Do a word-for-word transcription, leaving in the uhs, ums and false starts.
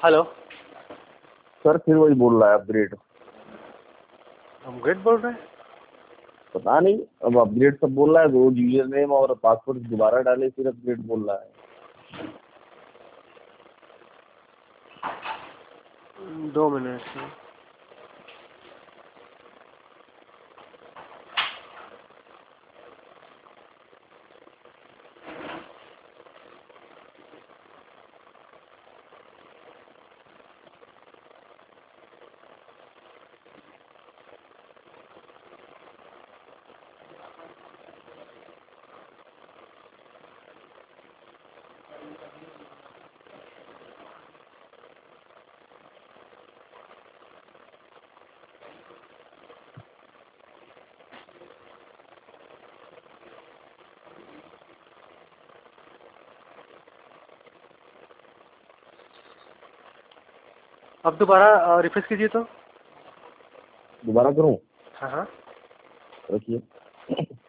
Hello sir फिर वही बोल रहा है अपग्रेड। अपग्रेड बोल रहे हैं? पता नहीं, अब अपग्रेड सब बोल रहा है, रोज यूजर नेम और पासवर्ड दोबारा डाले फिर अपग्रेड बोल रहा है। दो मिनट से अब दोबारा रिफ्रेश कीजिए तो। दोबारा करूं? हाँ हाँ रखिए।